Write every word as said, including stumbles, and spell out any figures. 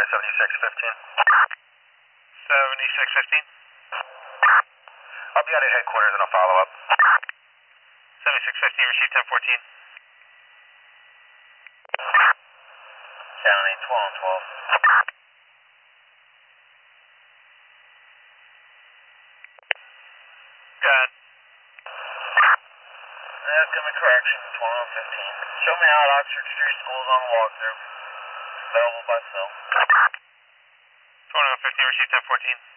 seventy-six fifteen. seventy-six fifteen. I'll be out at headquarters and I'll follow up. seventy-six fifteen, receive ten fourteen. County, twelve twelve. Got it. That's coming correction, twelve fifteen. Show me out Oxford Street School's on walkthrough. Available by cell. twenty-one fifteen, receive ten fourteen.